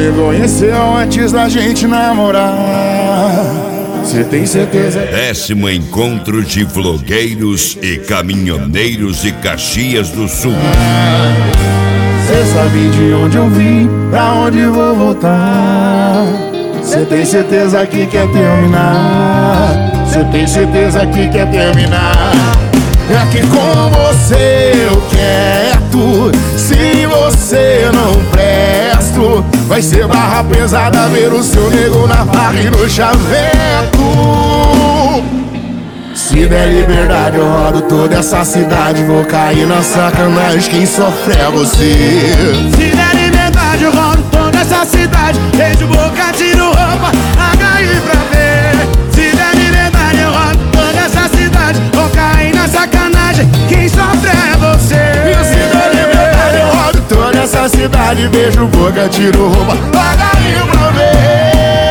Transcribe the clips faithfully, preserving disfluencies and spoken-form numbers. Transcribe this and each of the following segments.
me conheceu antes da gente namorar. Cê tem certeza? Décimo encontro de vlogueiros e caminhoneiros de Caxias do Sul. Cê sabe de onde eu vim, pra onde vou voltar. Cê tem certeza que quer terminar? Cê tem certeza que quer terminar? É que com você eu quero. Se você não presto, vai ser barra pesada ver o seu nego na barra e no chaveco. Se der liberdade eu rodo toda essa cidade, vou cair na sacanagem, quem sofre é você. Se der liberdade eu rodo toda essa cidade, beijo, boca, tiro roupa, H I pra ver. Se der liberdade eu rodo toda essa cidade, vou cair na sacanagem, quem sofre é você. E se der liberdade eu rodo toda essa cidade, beijo, boca, tiro roupa, H I pra ver.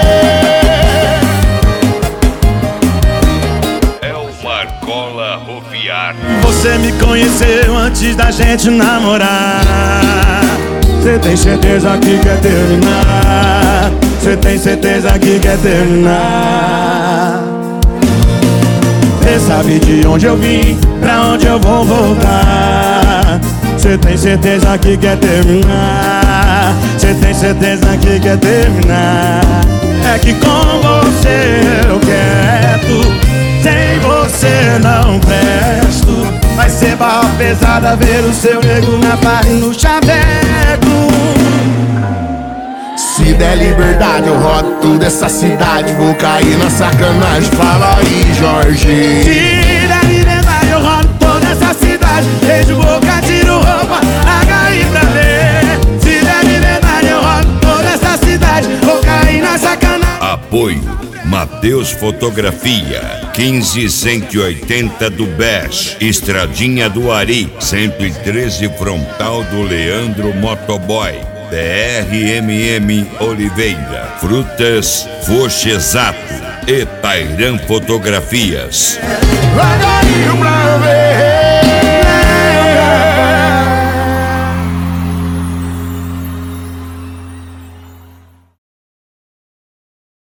Você me conheceu antes da gente namorar. Cê tem certeza que quer terminar? Cê tem certeza que quer terminar? Cê sabe de onde eu vim, pra onde eu vou voltar. Cê tem certeza que quer terminar? Cê tem certeza que quer terminar? É que com você eu quero. Sem você não presto, vai ser barra pesada ver o seu nego na barra e no chaveco. Se der liberdade eu rodo toda essa cidade, vou cair na sacanagem, fala aí, Jorge. Se der liberdade eu rodo toda essa cidade, beijo, boca, tiro roupa, H I pra ver. Se der liberdade eu rodo toda essa cidade, vou cair na sacanagem. Apoio Mateus Fotografia, quinze cento e oitenta do Bash, Estradinha do Ari, cento e treze frontal do Leandro Motoboy, B R M M Oliveira, Frutas Fochezato e Tairan Fotografias.